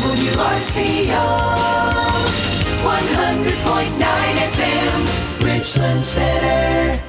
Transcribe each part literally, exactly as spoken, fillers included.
W R C O one hundred point nine F M, Richland Center.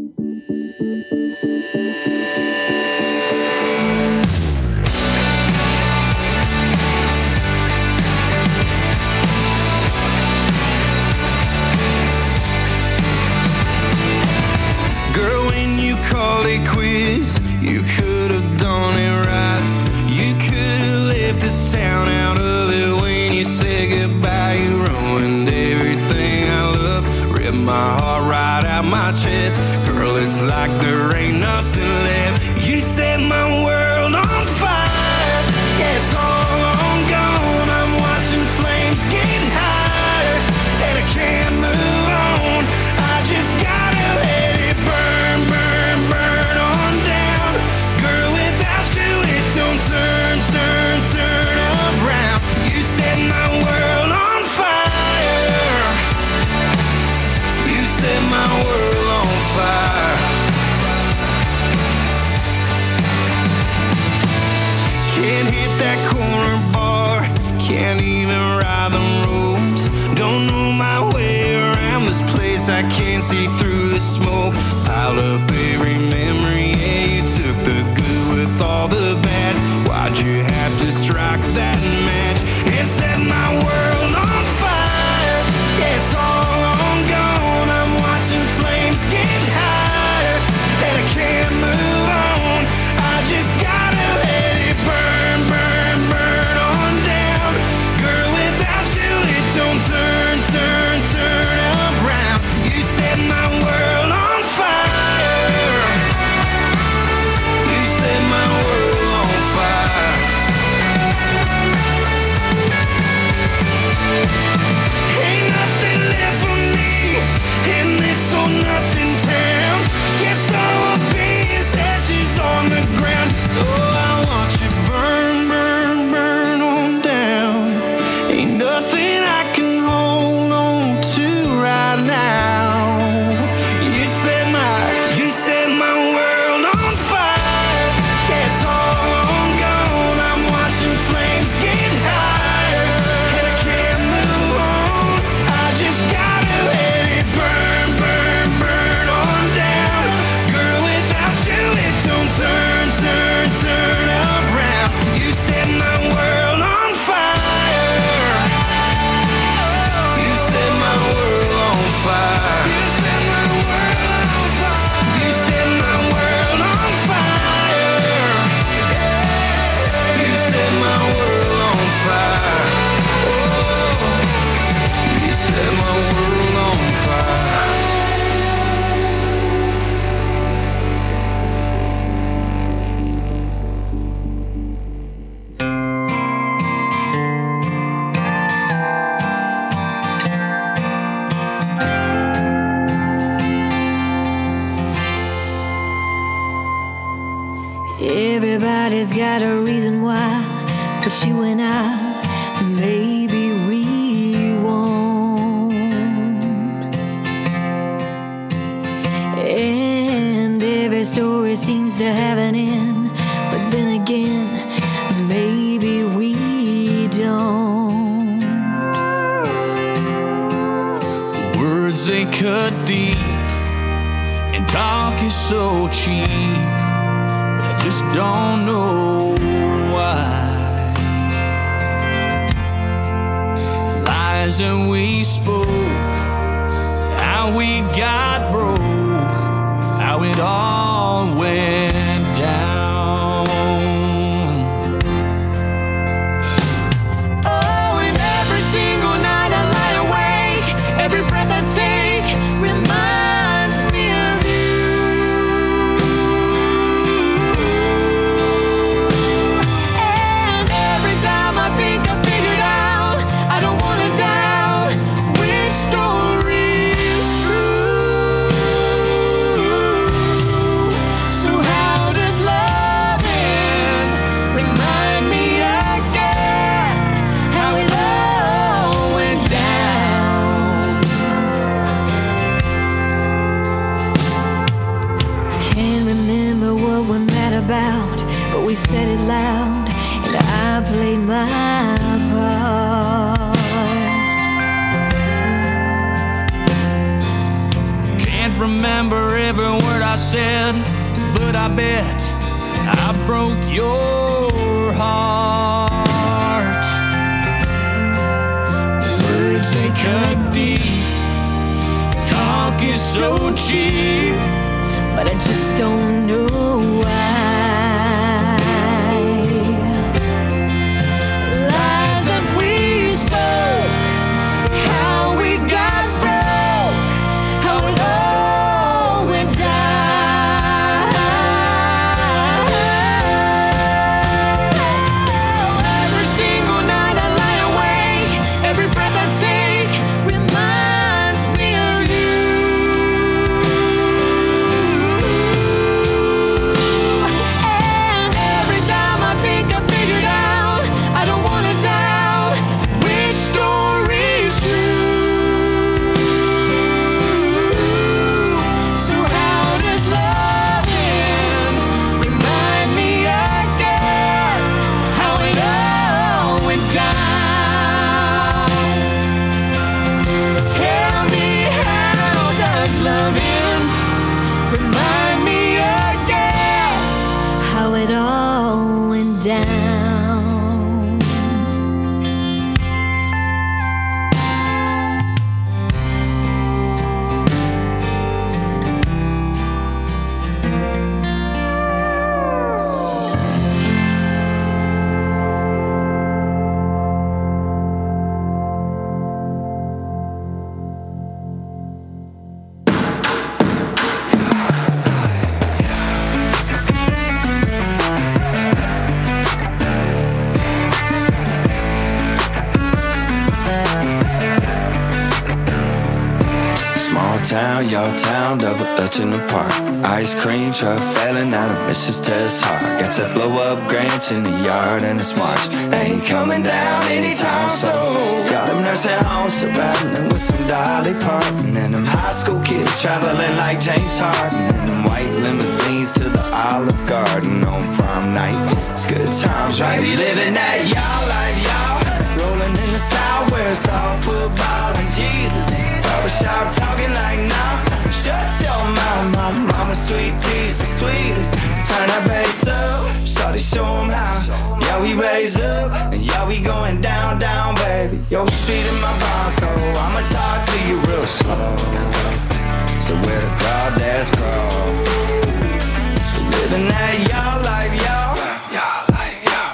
Girl, when you called it quits, you could have done it right. You could have left this town out of it when you said goodbye. You ruined everything I love, ripped my heart right out my chest. Girl, it's like there ain't nothing left. You set my world on fire. Yeah, it's all on gone. I'm watching flames get higher, and I can't move on. I just gotta let it burn, burn, burn on down. Girl, without you it don't turn, turn, turn around. You set my world on fire. You set my world on fire. Can't hit that corner bar, can't even ride the roads. Don't know my way around this place, I can't see through the smoke. Piled up every memory, yeah, you took the good with all the bad. Why'd you have to strike that match and set my world on fire? Yeah, it's all on gone. I'm watching flames get higher, and I can't move on. I just gotta let it burn, burn, burn on down. Girl, without you it don't turn, turn, turn around. You set my world on fire. You set my world on fire. Ain't nothing left for me in this or nothing town. Guess all I'll be is ashes on the ground. So I want you burn, burn, burn on down. Ain't nothing I can hold on to right now. You set my, you set my world on fire. Yeah, it's all on gone. I'm watching flames get higher, and I can't move on. I just gotta let it burn, burn, burn on down. Girl, without you it don't turn, turn, turn around. You set my world on fire. You set my world on fire. You set my world on fire. You set my world on fire. You set my world on fire. Oh, you set my world on fire. Everybody's got a reason why, but you and I, maybe we won't. And every story seems to have an end, but then again, maybe we don't. Words they cut deep, and talk is so cheap. I just don't know why. Lies that we spoke, how we got broke, how it all went down. Oh, and every single night I lie awake, every breath I take reminds me of you. And every time I think I figured out, I don't wanna doubt which story is true. So how I bet I broke your heart. Words they cut deep, talk is so cheap, but I just don't know why. Lies that we spoke, how we got broke, how it all went down. Every single night I lie awake, every breath I take reminds me of you. And every time I think I figured out, I don't wanna doubt which story's true. So how does love end? Remind me again how it all went down. Tell me, how does love end? Remind me again how it all went down. Small town, your town, double dutch in the park. Ice cream truck failing out of Missus Tess Heart. Got to blow up Granch in the yard and it's March. Ain't coming down anytime soon. Got them nursing homes still battling with some Dolly Parton. And them high school kids traveling like James Harden. And them white limousines to the Olive Garden on prom night. It's good times, right? We living that y'all life, y'all. Rolling in the South where it's all football and Jesus. Barbershop talking like nah. Shut your mouth, my mama sweet tea's the sweetest. Turn that bass up, shawty show 'em how. Yeah, we raise up, and yeah, we going down, down, baby. Yo, street in my Bronco, I'ma talk to you real slow. So where the crowd that's grow. So living that y'all life, y'all. Y'all life, y'all.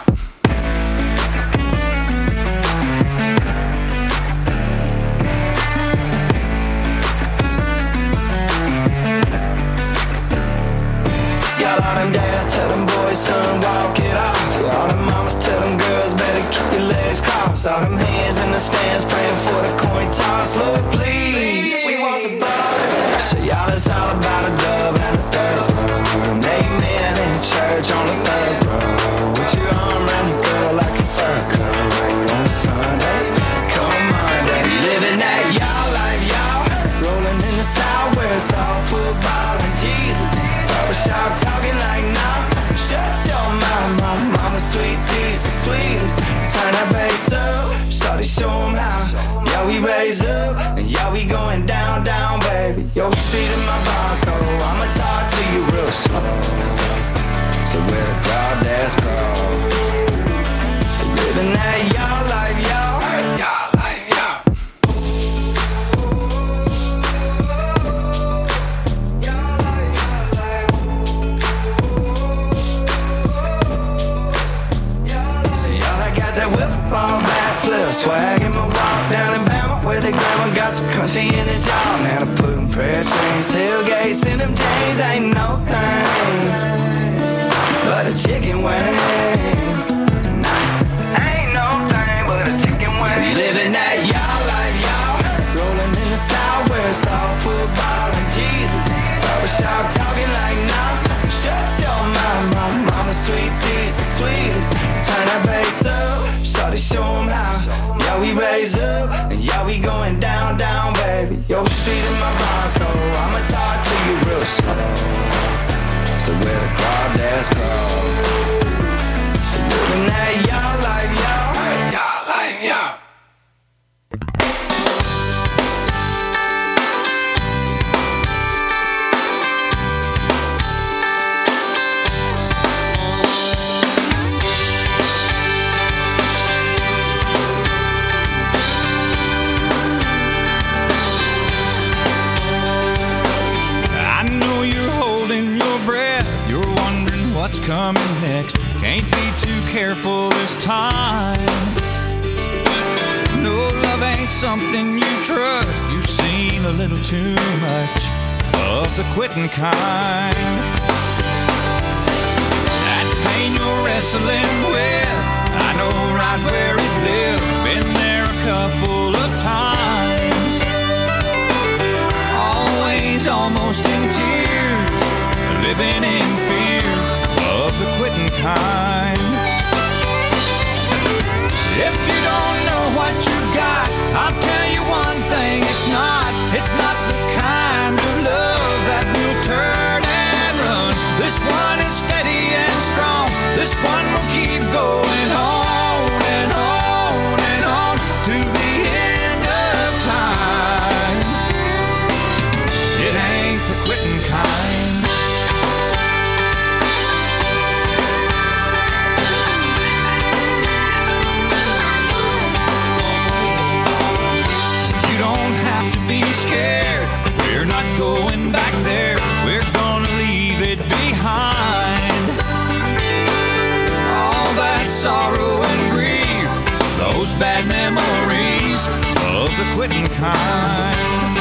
Y'all all them dads tell them boys, son, walk it off. All them mamas tell them girls, better keep your legs crossed. All them hands in the stands praying for the coin toss. Lord, please, we want the ball. So y'all, it's all about a dub and a third room. Amen in church on the third row. With your arm around the girl like a fur coat. Right on Sunday, come on, baby, living that y'all life, y'all. Rolling in the South where it's all football and Jesus. Barbershop talking like nah. Shut your mouth, my mama sweet tea's the sweetest. Turn that bass up, shawty show 'em how. Yeah, we raise up, and yeah, we going down, down, baby. Yo, street in my Bronco, I'ma talk to you real slow. So where the crowd that's grow. So living that y'all life, y'all. Y'all life, y'all. That wiffle ball bat flip, swag in my walk down in Bama where they grandma got some country in his jaw. Man, I'm putting prayer chains, tailgates in them chains ain't no thing but a chicken wing. Nah, ain't no thing but a chicken wing. We living that y'all life, y'all. Rolling in the South where it's all football and Jesus. Barbershop talking like nah. Shut your mouth, my mama sweet tea's the sweetest. Turn that bass up, shawty show 'em how. Yeah, we raise up, and yeah, we going down, down, baby. Yo, street in my Bronco, I'ma talk to you real slow. So where the crowd that's grow. So living that y'all life, y'all. Y'all life, y'all. careful this time. No, love ain't something you trust. You've seen a little too much of the quitting kind. That pain you're wrestling with, I know right where it lives. Been there a couple of times. Always almost in tears, living in fear of the quitting kind. If you don't know what you've got, I'll tell you one thing, it's not, it's not the kind of love that will turn and run. This one is steady and strong, this one will keep going on and on and on to the end of time. It ain't the quitting kind. Be scared, we're not going back there. We're gonna leave it behind. All that sorrow and grief, those bad memories of the quitting kind.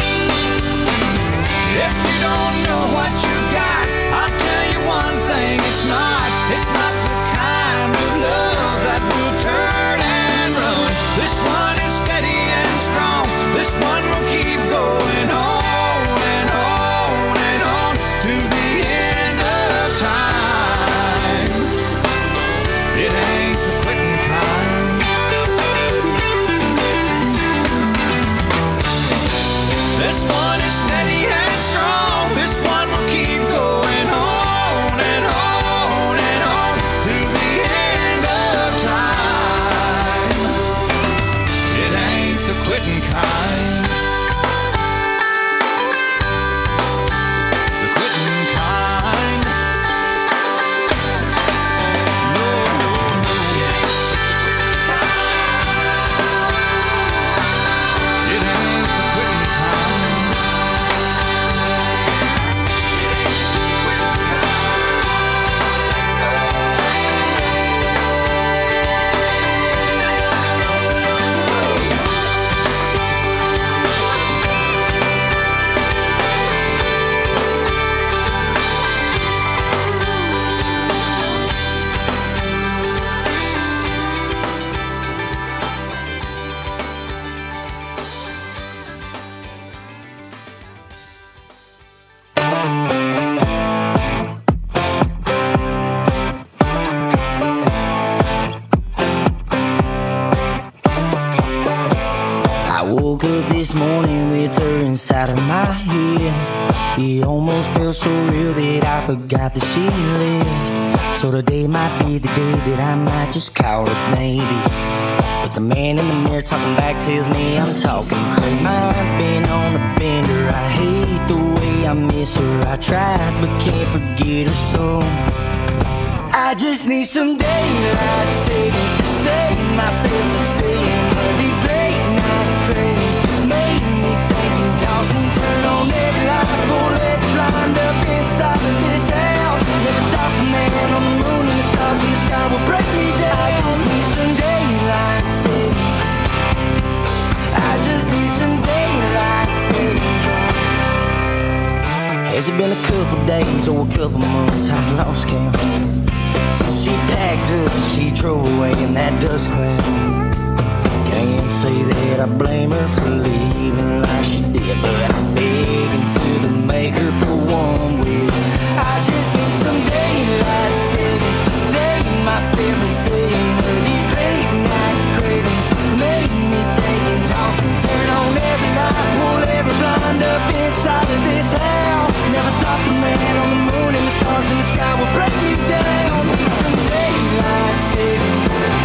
If you don't know what you got, I'll tell you one thing, it's not, it's not the kind of love that will turn and run. This one is steady and strong, this one will keep going on and on and on to the end of time. It ain't the quitting kind. This one is steady and strong, this one will keep going on and on and on to the end of time. It ain't the quitting kind. This morning with her inside of my head, it almost felt so real that I forgot that she lived. So today might be the day that I might just call her baby. But the man in the mirror talking back tells me I'm talking crazy. Mine's been on a bender, I hate the way I miss her. I tried but can't forget her so. I just need some daylight savings to save myself from seeing her. These late night cravings made me think and toss and turn on every light, pull every blind up inside of this house. Never thought the man on the moon and the stars in the sky would break me down. I just need some daylight savings. I just need some daylight savings. Has it been a couple days or a couple months? I've lost count. Since she packed up and she drove away in that dust cloud. Can't say that I blame her for leaving like she did, but I'm begging to the maker for one wish. I just need some daylight savings to save myself from seeing her. These late night cravings make me think and toss and turn on every light, pull every blind up inside of this house. Never thought the man on the moon and the stars in the sky would break me down. Just need some daylight savings.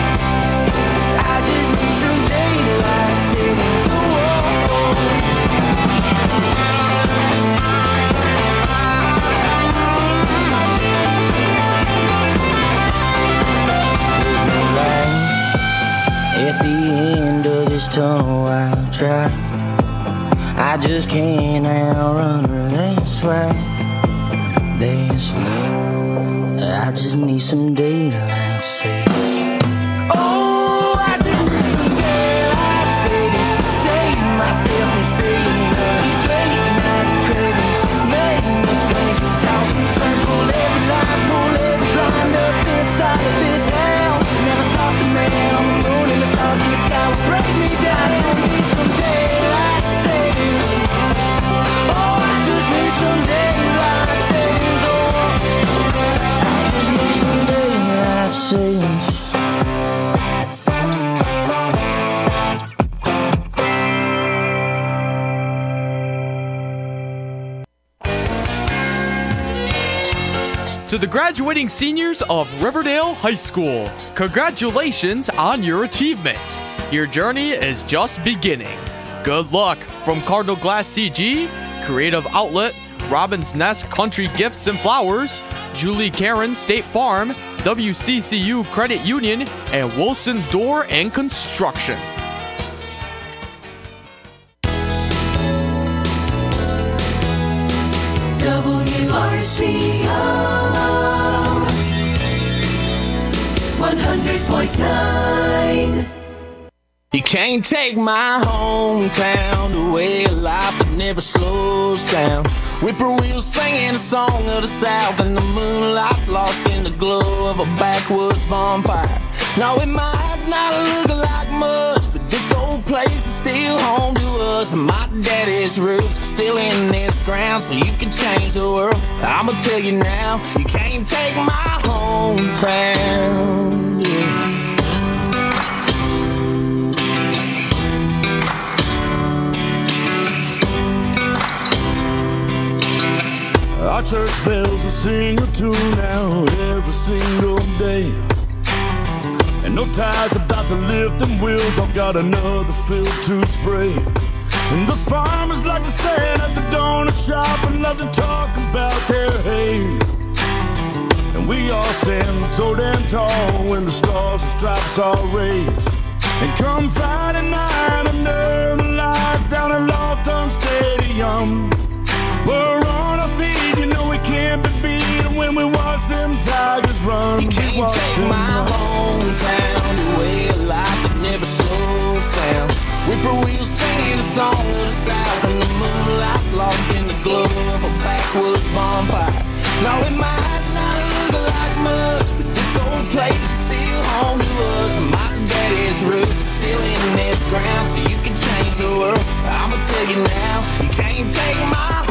I just need some daylight savings. There's no light at the end of this tunnel. I've tried, I just can't outrun her. That's right, that's right. I just need some daylight savings. Oh, I just need some daylight savings to save myself from seeing these late night cravings. Make me think, toss and turn, pull every line, pull every blind up inside of this house. Never thought the man on the moon and the stars in the sky would break me down. I just need some daylight savings. Oh, I just need some daylight savings. Oh, I just need some daylight savings. To the graduating seniors of Riverdale High School, congratulations on your achievement. Your journey is just beginning. Good luck from Cardinal Glass C G, Creative Outlet, Robin's Nest Country Gifts and Flowers, Julie Karen State Farm, W C C U Credit Union, and Wilson Door and Construction. W R C O one hundred point nine. You can't take my hometown away, a life that never slows down. Whippoorwills singing a song of the South in the moonlight, lost in the glow of a backwoods bonfire. Now it might not look like much, but this old place is still home to us. And my daddy's roots are still in this ground, so you can change the world. I'ma tell you now, you can't take my hometown. Yeah. Our church bells will sing a tune out every single day. And no tire's about to lift them wheels, I've got another field to spray. And the farmers like to stand at the donut shop and love to talk about their hay. And we all stand so damn tall when the stars and stripes are raised. And come Friday night under the lights down at Lofton Stadium, we're on our feet, you know we can't be beat when we watch them Tigers run. You can't take my hometown away, a life that never slows down. Whippoorwills singing a song of the South in the moonlight, lost in the glow of a backwoods bonfire. Now it might not look like much, but this old place is still home to us. And my daddy's roots are still in this ground, so you can change the world. I'ma tell you now, you can't take my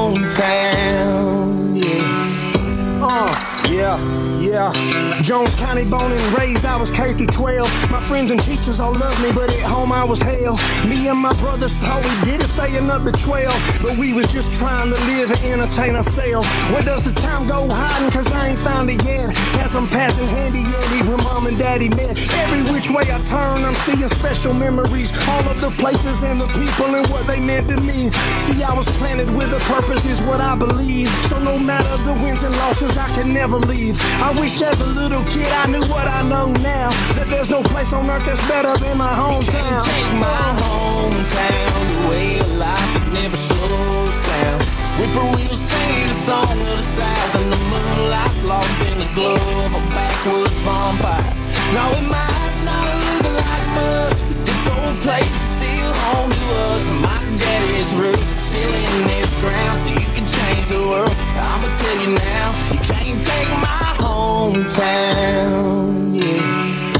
hometown, yeah. Uh, yeah, yeah. Jones County born and raised, I was K through twelve. My friends and teachers all loved me, but at home I was hell. Me and my brothers thought we did it, staying up to twelve, but we was just trying to live and entertain ourselves. Where does the time go hiding, cause I ain't found it yet. As I'm passing handy Eddie where mom and daddy met. Every which way I turn, I'm seeing special memories. All of the places and the people and what they meant to me. See, I was planted with a purpose is what I believe. So no matter the wins and losses, I can never leave. I wish as a little kid I knew what I know now, that there's no place on earth that's better than my hometown. You can't take my hometown away, a life that never slows down. Whippoorwills singing a song of the South in the moonlight, lost in the glow of a backwoods bonfire. Now it might not look like much, but this old place is still home to us. And my daddy's roots are still in this ground, so you can change the world. I'ma tell you now, you can't take my hometown, yeah.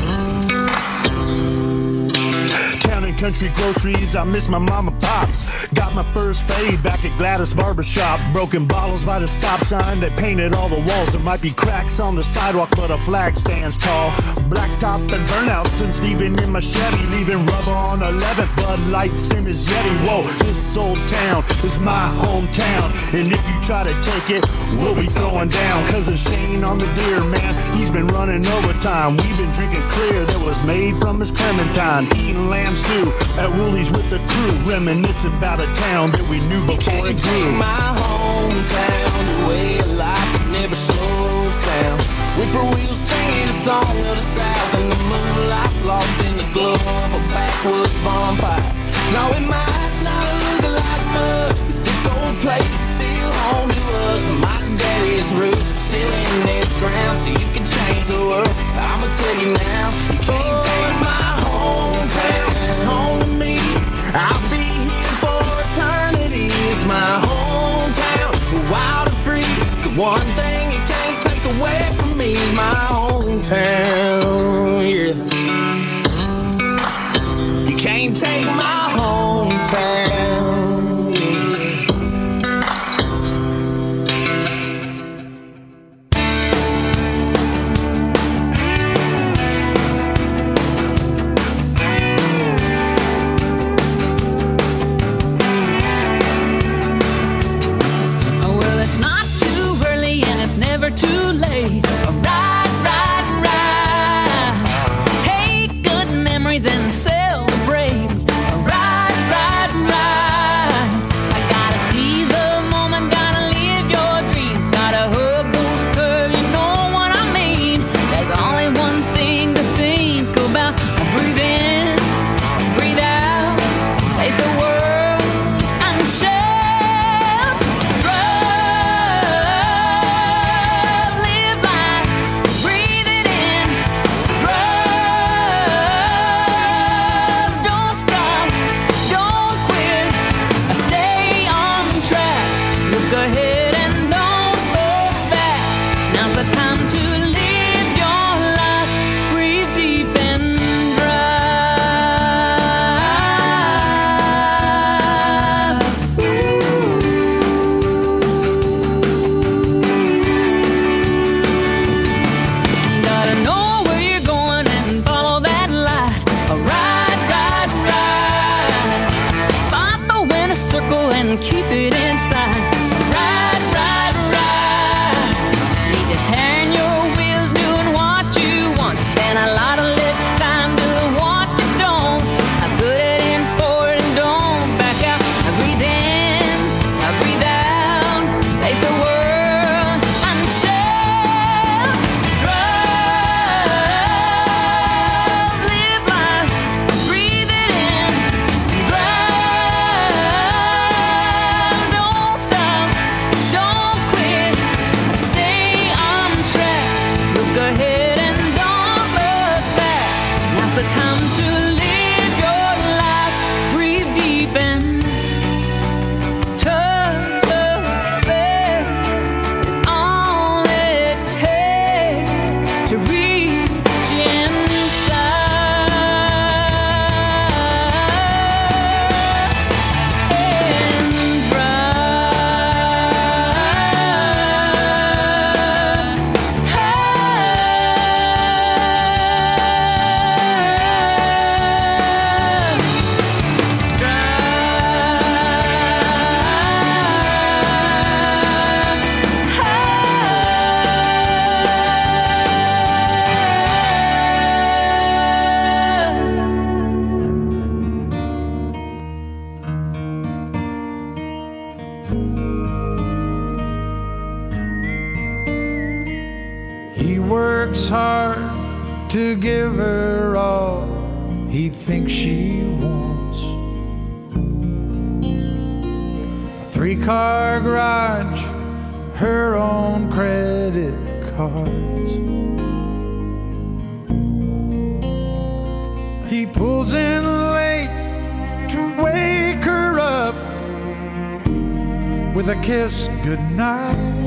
Town and country groceries, I miss my mama pops. Got my first fade back at Gladys Barbershop. Broken bottles by the stop sign, they painted all the walls. There might be cracks on the sidewalk, but a flag stands tall. Blacktop and burnout since leaving in my Chevy, leaving rubber on eleventh, Bud Lights in his Yeti. Whoa, this old town is my hometown, and if you try to take it, we'll be throwing down. Cousin Shane on the deer, man, he's been running overtime. We've been drinking clear that was made from his Clementine, eating lamb stew at Woolies with the crew, reminiscing about a town that we knew before it grew. You can't take my hometown away, a life that never slows down. Whippoorwills singing a song of the South in the moonlight, lost in the glow of a backwoods bonfire. Now it might not look like much, but this old place is still home to us. And my daddy's roots are still in this ground so you can change the world. I'ma tell you now, you can't oh, take it's my hometown. It's home to me. I'll be here for eternity. It's my hometown, wild and free. It's the one thing you can't take away from me. Is my hometown, yeah. You can't take my hometown. Too late. Ride, ride, ride. Take good memories and celebrate. Ride, ride, ride. I gotta seize the moment, gotta live your dreams. Gotta hug those curves, you know what I mean. There's only one thing to think about. Breathe in, breathe out. Face the world and share. Keep it inside. Ride, ride, ride. Need to turn your wheels, doing what you want. Spend a lot of less time doing what you don't. I put it in forward and don't back out. I breathe in, I breathe out. Face the world and shout. Drive, live life, breathe it in. Drive. Don't stop, don't quit, stay on track. Look ahead and don't look back. Now's the time to live your life. Breathe deep and touch the faith. It's all it takes to reach inside and He works hard to give her all he thinks she wants. A three-car garage, her own credit cards. He pulls in late to wake her up with a kiss goodnight.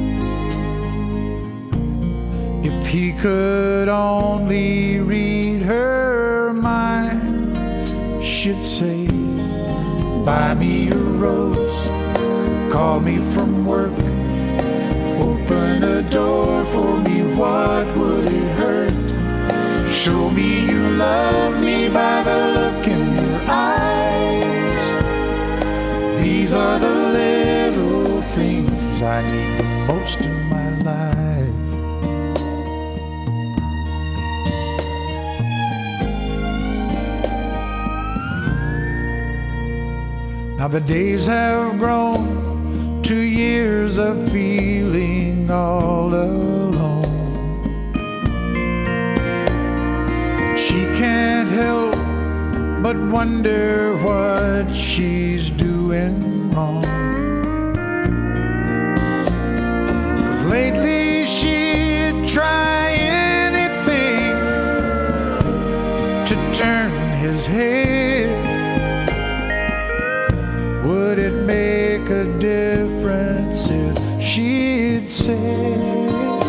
If he could only read her mind, she'd say, buy me a rose, call me from work, open a door for me, what would it hurt? Show me you love me by the look in your eyes. These are the little things I need the most in my life. Now the days have grown to years of feeling all alone. And she can't help but wonder what she's doing wrong. 'Cause lately she to turn his head. Would it make a difference if she'd say,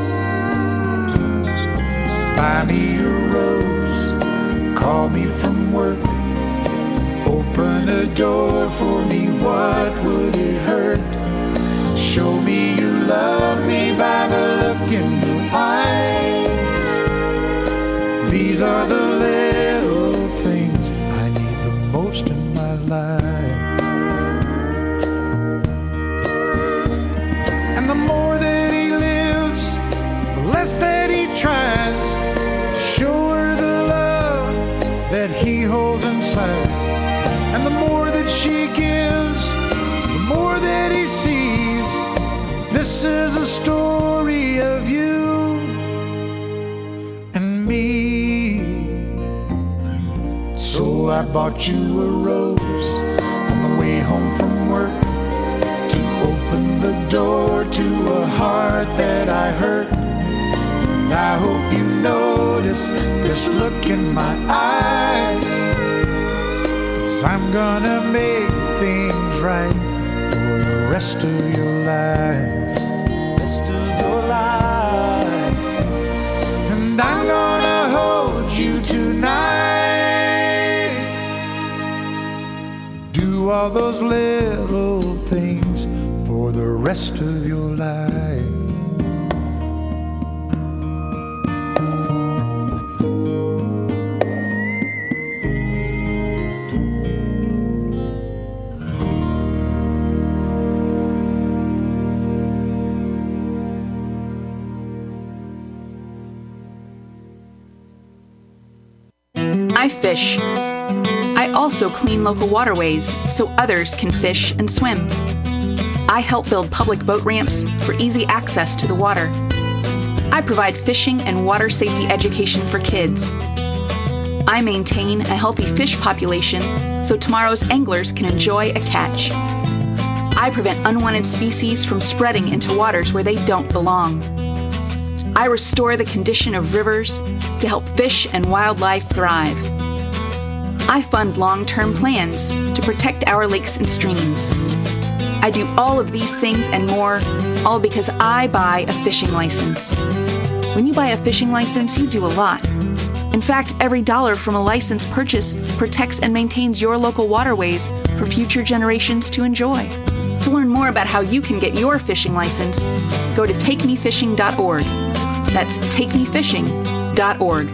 buy me a rose, call me from work, open a door for me, what would it hurt? Show me you love me by the look in your eyes. These are the little things I need the most in my life. And the more that he lives, the less that he tries to show her the love that he holds inside. And the more that she gives, the more that he sees. This is a story of you and me. So I bought you a rose on the way home from work to open the door to a heart that I hurt. And I hope you notice this look in my eyes, 'cause I'm gonna make things right for the rest of your life. Rest of your life. And I'm gonna hold you tonight. Do all those little things for the rest of your life. I fish. I also clean local waterways so others can fish and swim. I help build public boat ramps for easy access to the water. I provide fishing and water safety education for kids. I maintain a healthy fish population so tomorrow's anglers can enjoy a catch. I prevent unwanted species from spreading into waters where they don't belong. I restore the condition of rivers to help fish and wildlife thrive. I fund long-term plans to protect our lakes and streams. I do all of these things and more, all because I buy a fishing license. When you buy a fishing license, you do a lot. In fact, every dollar from a license purchase protects and maintains your local waterways for future generations to enjoy. To learn more about how you can get your fishing license, go to take me fishing dot org. That's take me fishing dot org.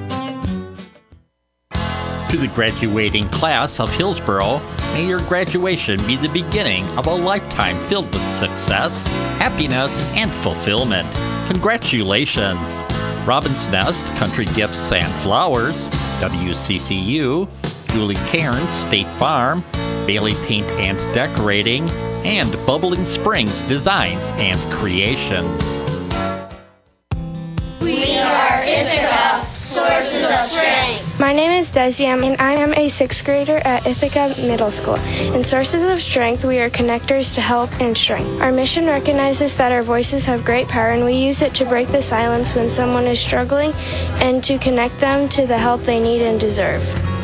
To the graduating class of Hillsboro, may your graduation be the beginning of a lifetime filled with success, happiness, and fulfillment. Congratulations! Robin's Nest, Country Gifts and Flowers, W C C U, Julie Cairns State Farm, Bailey Paint and Decorating, and Bubbling Springs Designs and Creations. We are Ithaca, sources of strength. My name is Desi, and I am a sixth grader at Ithaca Middle School. In Sources of Strength, we are connectors to help and strength. Our mission recognizes that our voices have great power, and we use it to break the silence when someone is struggling and to connect them to the help they need and deserve.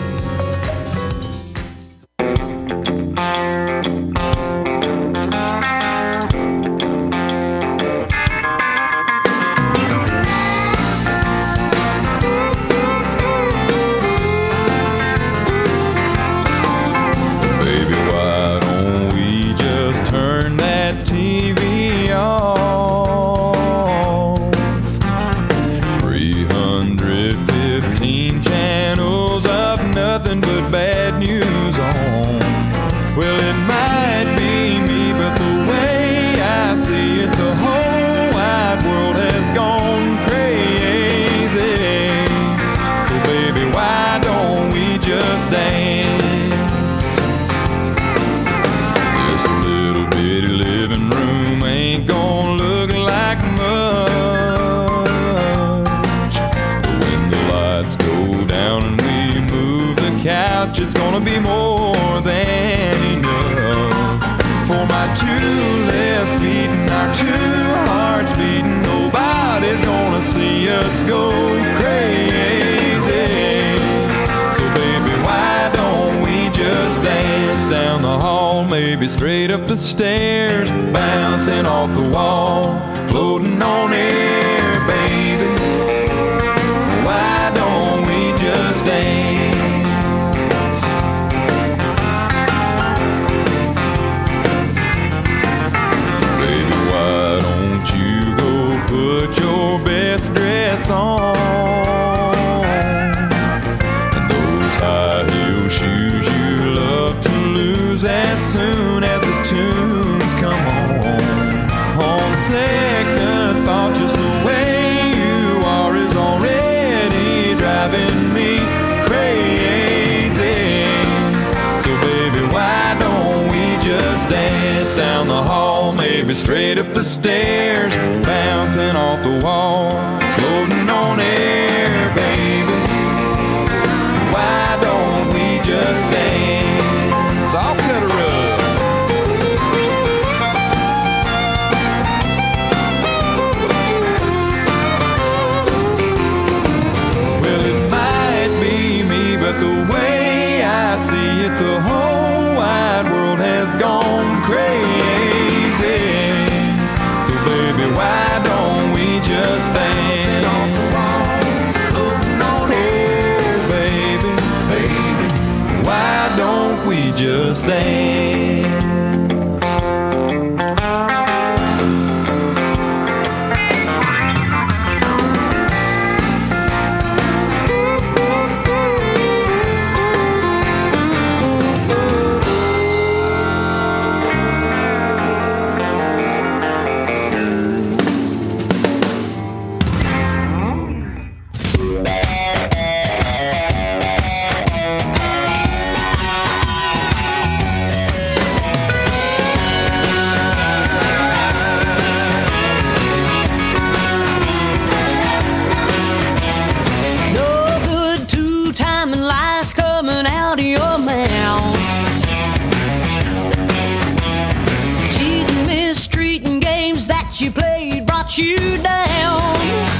It's gonna be more than enough for my two left feet and our two hearts beating. Nobody's gonna see us go crazy. So baby, baby, straight up the stairs, bouncing off the wall, floating on air, baby. Why don't we just dance? Baby, why don't you go put your best dress on? And those high heel shoes you love to lose as soon as the tunes come on. On second thought, just the way you are is already driving me crazy. So baby, why don't we just dance down the hall, maybe straight up the stairs, bouncing off the wall, floating on air, baby. Why don't we just dance? I'll cut a rug. But the way I see it, the whole wide world has gone crazy. So baby, why don't we just dance? Oh, baby, baby, why don't we just dance? You played brought you down.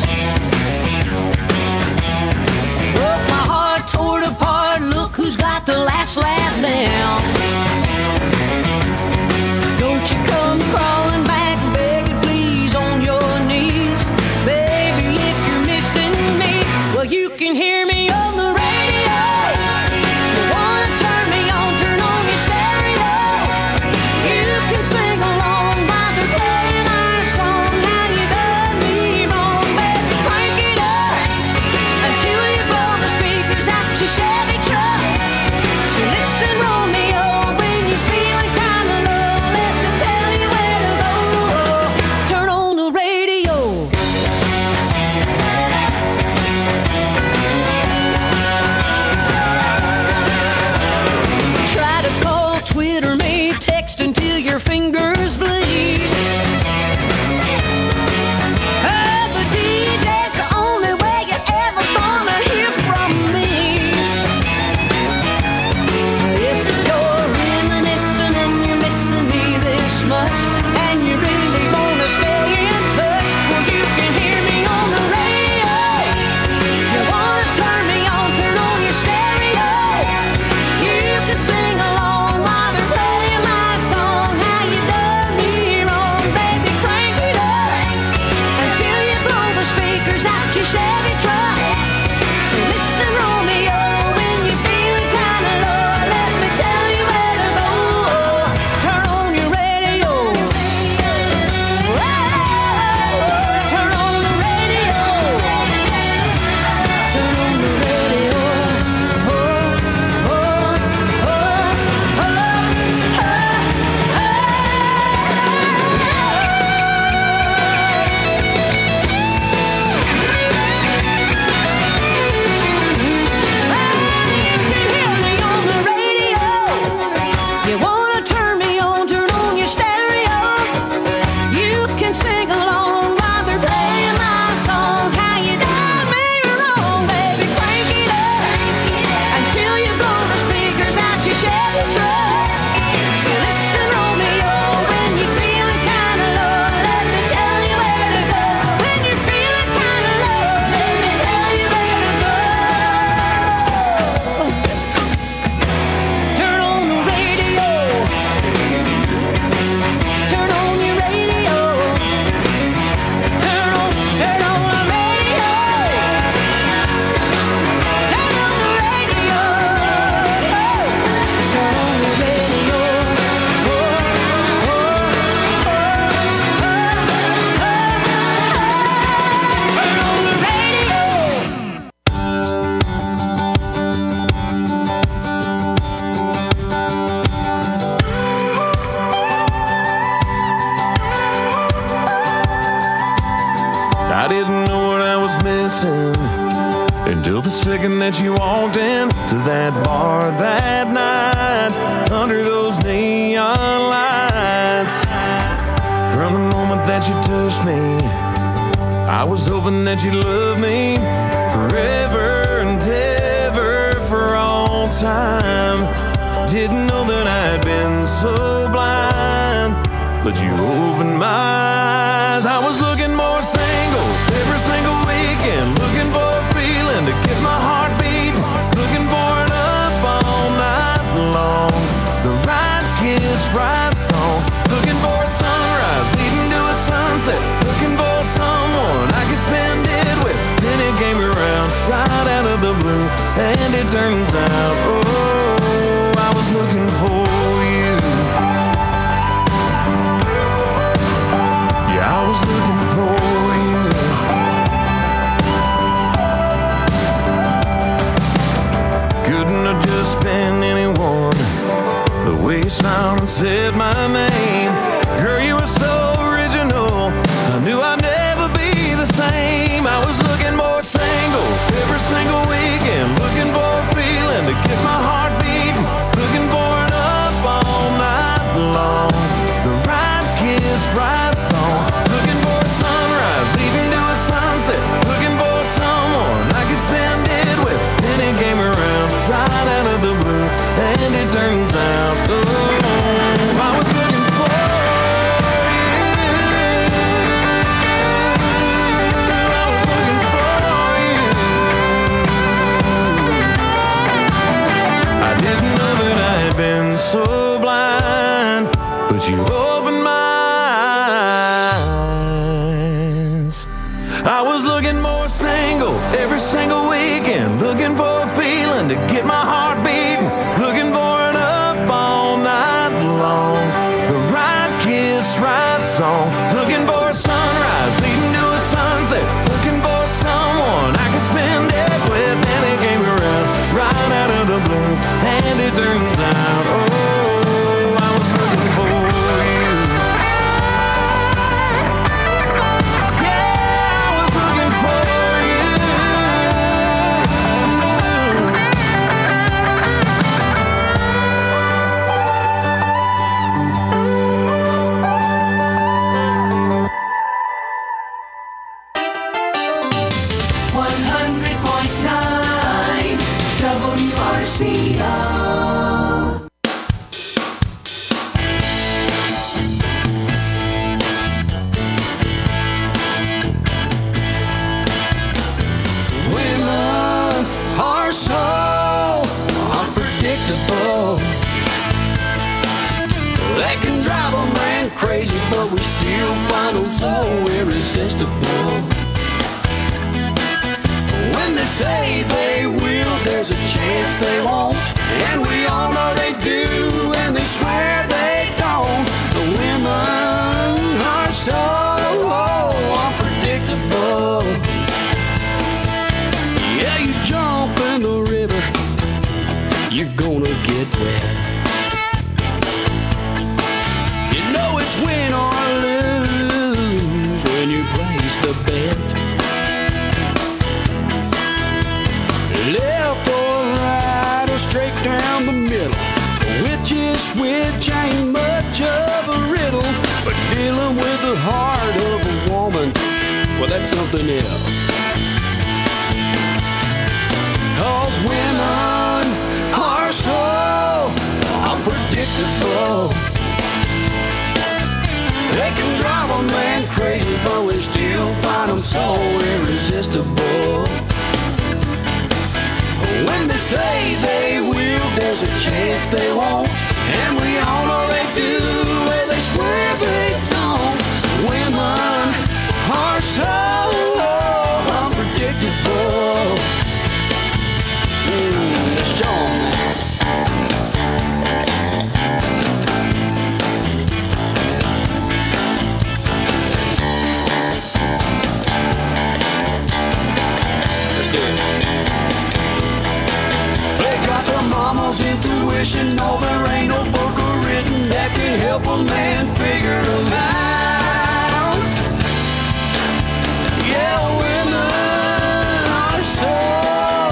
Broke my heart, tore it apart. Look who's got the last laugh now. Don't you come crawling back, begging please on your knees. Baby, if you're missing me, well you can hear me on the radio. You wanna turn me on, turn on your stereo. You can sing along by the playing our song. How you done me wrong, baby, crank it up until you blow the speakers out your Chevy truck. So listen, Romeo, Until the second that you walked in to that bar that night, under those neon lights. From the moment that you touched me, I was hoping that you'd love me forever and ever, for all time. Didn't know that I'd been so blind, but you opened my eyes. I was looking more single every single weekend, looking for a feeling to get my heart beating, looking for it up all night long. The right kiss, right song, looking for a sunrise leading to a sunset, looking for someone I could spend it with. Then it came around right out of the blue, and it turns out, oh, I was looking for you. Yeah, I was looking for you. Couldn't have just been anyone. The way you smiled and said my name, girl, you were so original. I knew I'd never be the same. I was looking more single every single weekend, looking for a feeling to get my heart beating, looking for it up all night long. The right kiss, right song, looking for a sunrise leading to a sunset, looking for someone I could spend it with. Then it came around right out of the blue, and it turns out, oh, I was looking for been so blind, but you opened my eyes. I was looking more single every single weekend, looking for a feeling to get my heart beating, looking for it up all night long. The right kiss, right song, looking for a sunrise leading to a sunset, looking for someone I could spend it with. And it came around right out of the blue, and it turns out, oh, I was looking for you. Yeah, I was looking for one hundred point nine W R C O. Women are so unpredictable. They can drive a man crazy, but we still find them so irresistible. When they say they will, there's a chance they won't, and we all know they do, and they swear they don't. The women are so unpredictable. Yeah, you jump in the river, you're gonna get wet. You know it's win or lose when you place the bet. Left or right or straight down the middle, which is which ain't much of a riddle. But dealing with the heart of a woman, well, that's something else. Cause women are so unpredictable. They can drive a man crazy, but we still find them so irresistible. When they say they will, there's a chance they won't, and we all know they do, and they swear they don't. Women are so unpredictable. Mm, let's show 'em that. Let's do it. They got their mama's intuition, no, there ain't no book or written that can help a man figure them out. Yeah, women are so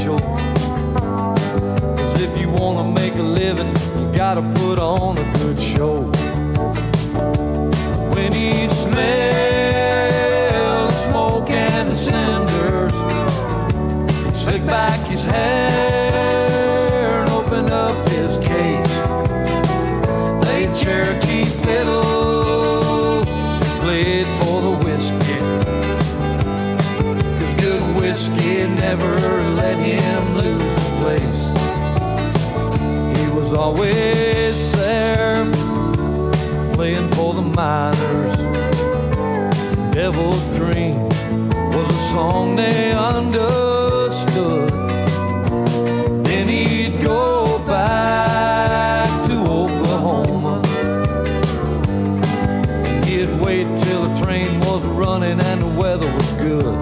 show. 'Cause if you wanna make a living, you gotta put on a good show. When he smelled the smoke and the cinders, slick back his hair and open up his case. Played Cherokee fiddle, just played for the whiskey. 'Cause good whiskey never let him lose his place. He was always there, playing for the miners. Devil's Dream was a song they understood. Then he'd go back to Oklahoma. He'd wait till the train was running and the weather was good.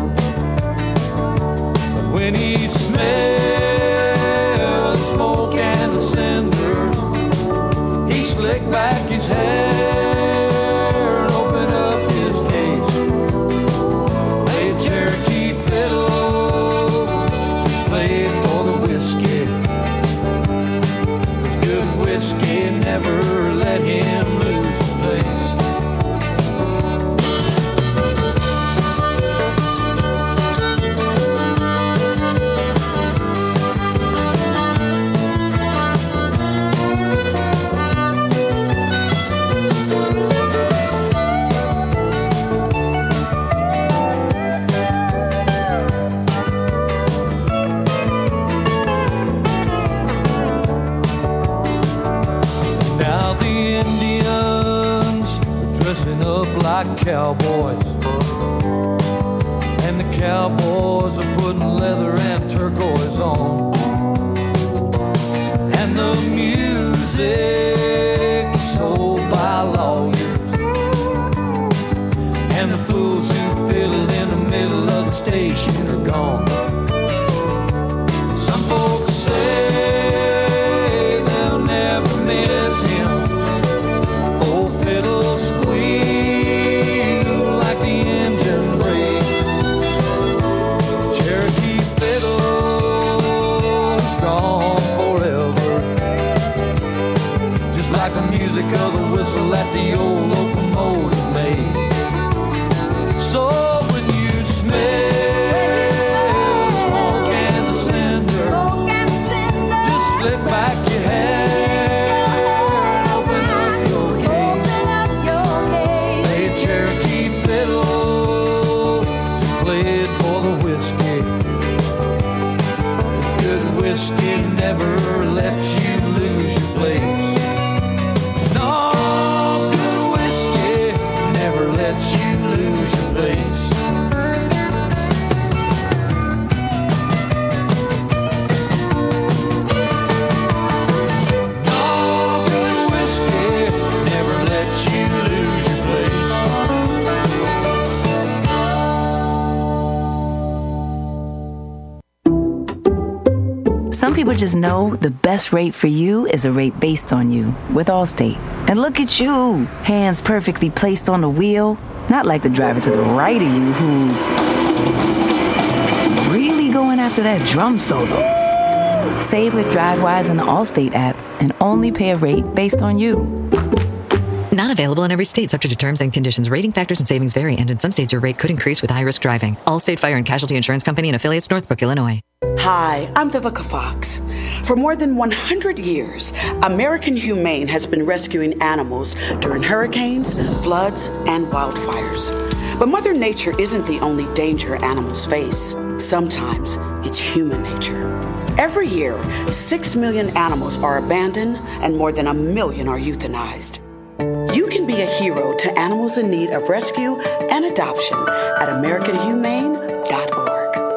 But when he'd smell the smoke and the cinders, he'd slick back his hair and open up his case. Played Cherokee fiddle, just played for the whiskey. 'Cause good whiskey never let him lose his place. Now the Indians are dressing up like cowboys, and the cowboys are putting leather and turquoise on, and the music is sold by lawyers, and the fools who fiddle in the middle of the station are gone. Some folks say they'll never miss him. Old fiddle squeal like the engine brakes. Cherokee fiddle's gone forever, just like the music of the whistle that the old locomotive made. So when you smell the smoke and the cinder, just slip back your hair and open up your case. Play Cherokee fiddle, just play it for the whiskey. 'Cause good whiskey never lets you lose your place. No, good whiskey never lets you lose your place. No, good whiskey never lets you lose your place. Some people just know the best rate for you is a rate based on you with Allstate. And look at you, hands perfectly placed on the wheel, not like the driver to the right of you who's really going after that drum solo. Save with DriveWise in the Allstate app and only pay a rate based on you. Not available in every state, subject to terms and conditions. Rating factors and savings vary, and in some states your rate could increase with high-risk driving. Allstate Fire and Casualty Insurance Company and affiliates, Northbrook, Illinois. Hi, I'm Vivica Fox. For more than one hundred years, American Humane has been rescuing animals during hurricanes, floods, and wildfires. But Mother Nature isn't the only danger animals face. Sometimes it's human nature. Every year, six million animals are abandoned and more than a million are euthanized. You can be a hero to animals in need of rescue and adoption at american humane dot org.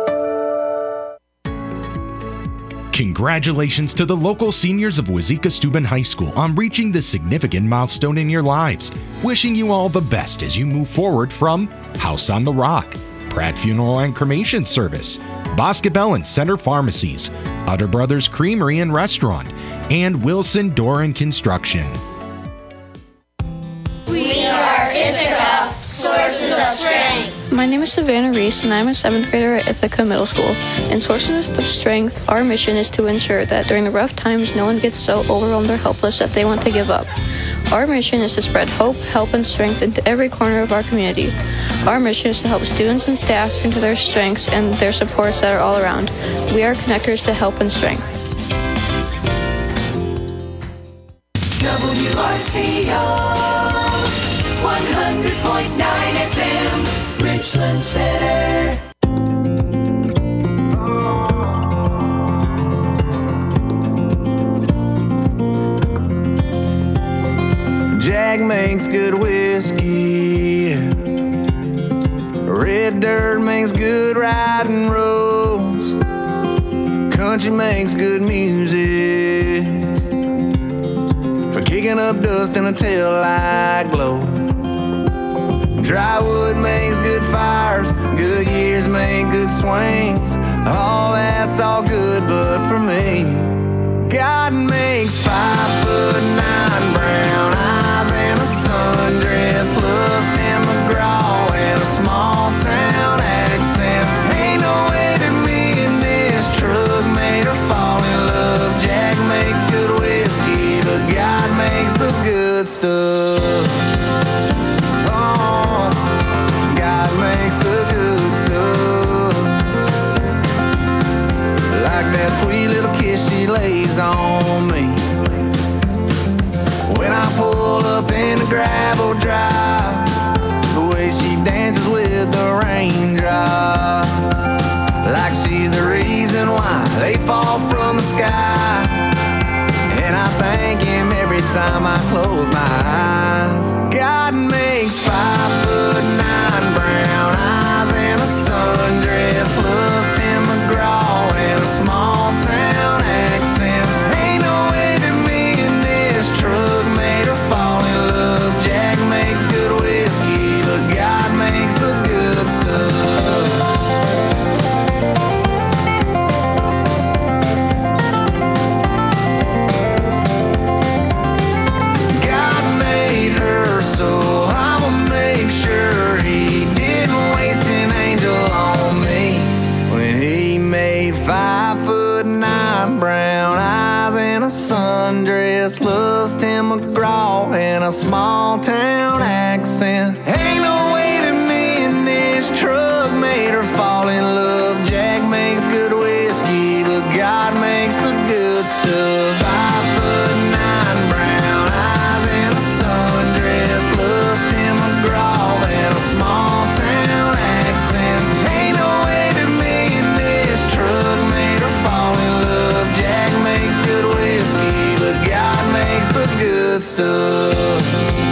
Congratulations to the local seniors of Wazeeka-Steuben High School on reaching this significant milestone in your lives. Wishing you all the best as you move forward from House on the Rock, Pratt Funeral and Cremation Service, Boscobel and Center Pharmacies, Utter Brothers Creamery and Restaurant, and Wilson Door and Construction. We are Ithaca, sources of strength. My name is Savannah Reese, and I'm a seventh grader at Ithaca Middle School. In Sources of Strength, our mission is to ensure that during the rough times, no one gets so overwhelmed or helpless that they want to give up. Our mission is to spread hope, help, and strength into every corner of our community. Our mission is to help students and staff turn to their strengths and their supports that are all around. We are connectors to help and strength. W R C O one hundred point nine F M, Richland Center. Jack makes good whiskey. Red dirt makes good riding roads. Country makes good music for kicking up dust in a taillight glow. Dry wood makes good fires. Good years make good swings. All that's all good, but for me, God makes five foot nine brown eyes and a sundress looks Tim McGraw and a small town accent. Ain't no way that me and this truck made her fall in love. Jack makes good whiskey, but God makes the good stuff. Oh, God makes the good stuff. Like that sweet little kiss she lays on me when I pull up in the gravel drive. The way she dances with the raindrops, like she's the reason why they fall from the sky. And I thank him every time I close my eyes. God makes five foot nine brown eyes and a sundress looks Tim McGraw and a small town accent. Ain't no way that me and this truck made her fall in love. Jack makes good whiskey, but God makes the good stuff. So I'ma make sure he didn't waste an angel on me when he made five foot nine brown eyes and a sundress looks Tim McGraw and a small town accent. Ain't no way that me and this truck made her fall in love. Jack makes good whiskey, but God makes the good stuff. Five foot nine brown eyes and a sundress looks Tim McGraw and a small town accent. Ain't no way that me and this truck made her fall in love. Jack makes good whiskey, but God makes the good stuff.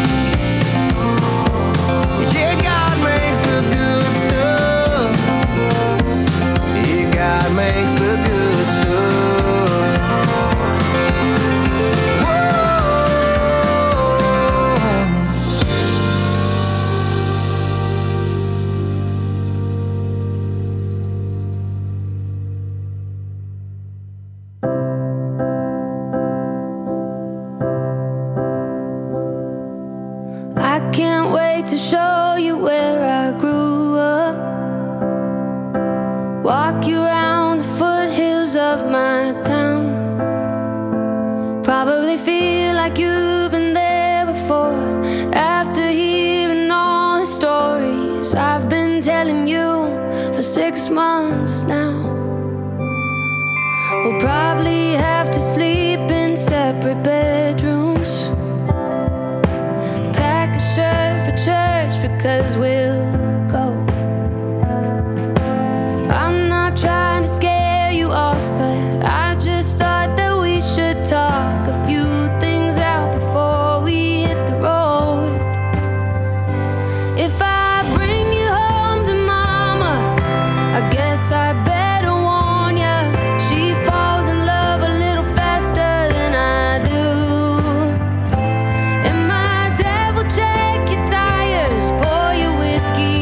Yeah, God makes the good stuff. Yeah, God makes the good stuff. I can't wait to show you where I grew up. Walk you around the foothills of my town. Probably feel like you've been there before. After hearing all the stories I've been telling you for six months now. We'll probably have to sleep in separate bedrooms. Pack a shirt for church because we'll go. I'm not trying to scare you off, but I just thought that we should talk a few things out before we hit the road. If I bring you home to mama, I guess I better warn ya. She falls in love a little faster than I do. And my dad will check your tires, pour your whiskey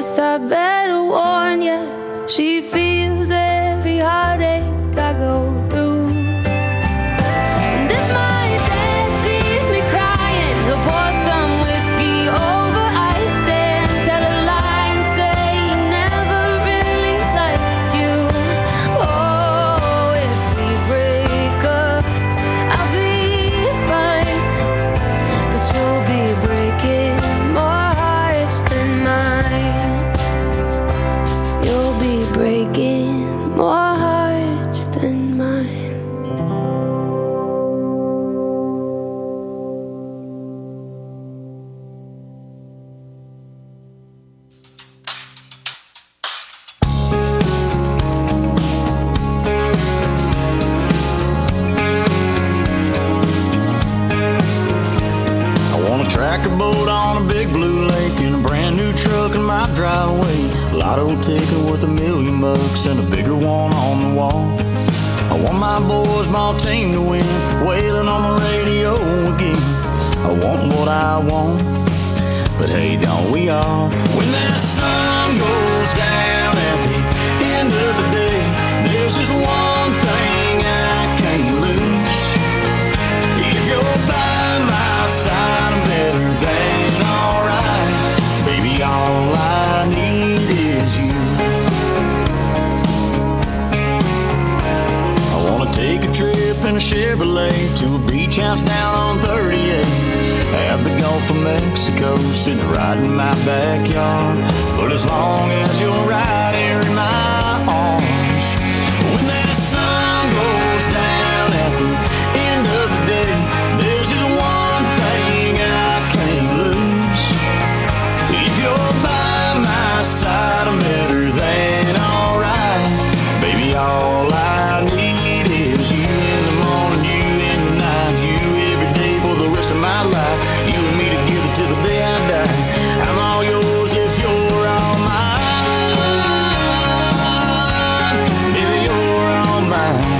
guess I better warn ya. She feels every heartache I go through. And if my dad sees me crying, he'll pour some whiskey over ice and tell a lie and say he never really liked you. Oh, if we break up, I'll be fine, but you'll be breaking more hearts than mine. You'll be breaking more hearts than mine. I want a tracker boat on a big blue lake and a brand new truck in my driveway. Lotto ticket worth a million bucks and a bigger one on the wall. I want my boys, my team to win, wailing on the radio again. I want what I want, but hey, don't we all? When that sun goes down at the end of the day, there's just one thing I can't lose. If you're by my side, I'm better than alright. Baby, all I need is you. I wanna take a trip in a Chevrolet to a beach house down on thirty-eight. Have the Gulf of Mexico sitting right in my backyard. But as long as you're right here in my arms, when that sun goes down at the end of the day, there's just one thing I can't lose. If you're by my side, I'm better than alright. Baby, all I need is you in the morning, you in the night, you every day for the rest of my life. You and me together till the day I die. I'm all yours if you're all mine. Baby, you're all mine.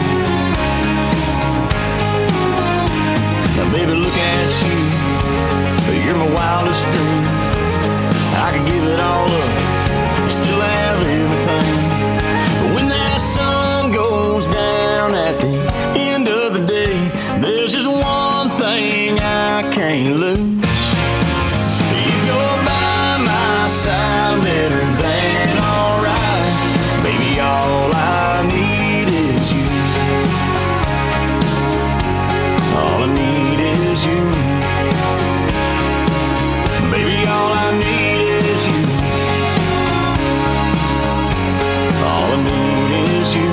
Now, baby, look at you. You're my wildest dream. I could give it all up, still have everything. But when that sun goes down at the end of the day, there's just one thing I can't lose. If you're by my side, I'm better than alright. Baby, all I need is you. All I need is you. Baby, all I need is you. All I need is you.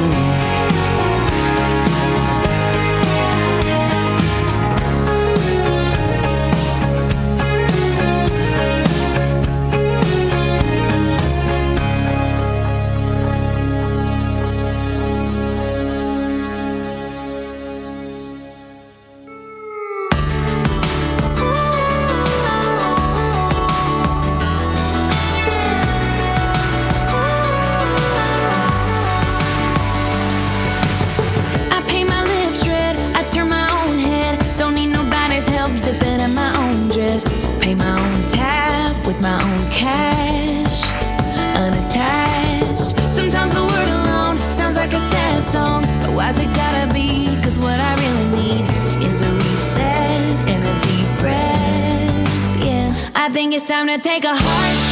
I paint my lips red, I turn my own head. Don't need nobody's help, zipping in my own dress. Pay my own tab with my own cash, unattached. Sometimes the word alone sounds like a sad song, but why's it gotta be? Cause what I really need is a reset and a deep breath. Yeah, I think it's time to take a heart